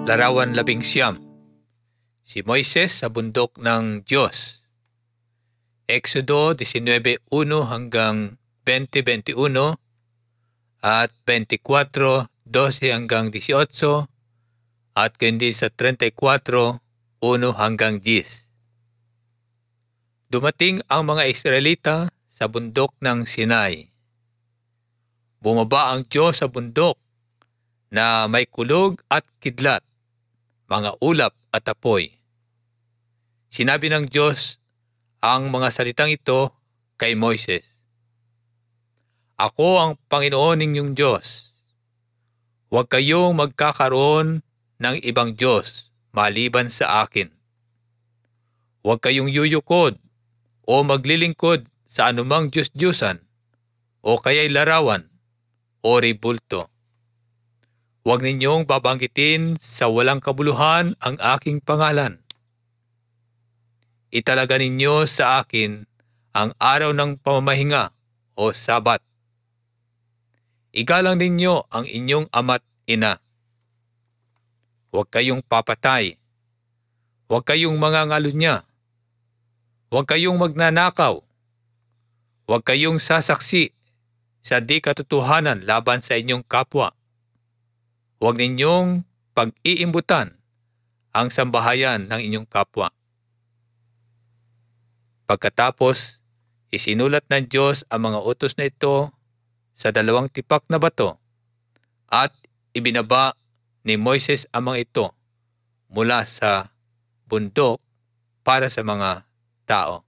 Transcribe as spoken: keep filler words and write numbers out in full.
Larawan labing siyam. Si Moises sa bundok ng Diyos. Exodo nineteen one hanggang twenty twenty-one at twenty-four twelve hanggang eighteen at kundi sa thirty-four one hanggang ten. Dumating ang mga Israelita sa bundok ng Sinai. Bumaba ang Diyos sa bundok na may kulog at kidlat, mga ulap at apoy. Sinabi ng Diyos ang mga salitang ito kay Moises. Ako ang Panginoon ninyong Diyos. Huwag kayong magkakaroon ng ibang Diyos maliban sa akin. Huwag kayong yuyukod o maglilingkod sa anumang Diyos-Diyusan o kaya'y larawan o ribulto. Huwag ninyong babanggitin sa walang kabuluhan ang aking pangalan. Italaga ninyo sa akin ang araw ng pamamahinga o Sabat. Igalang ninyo ang inyong ama't ina. Huwag kayong papatay. Huwag kayong mangangalunya. Huwag kayong magnanakaw. Huwag kayong sasaksi sa di katotohanan laban sa inyong kapwa. Huwag ninyong pag-iimbutan ang sambahayan ng inyong kapwa. Pagkatapos, isinulat ng Diyos ang mga utos na ito sa dalawang tipak na bato at ibinaba ni Moises ang mga ito mula sa bundok para sa mga tao.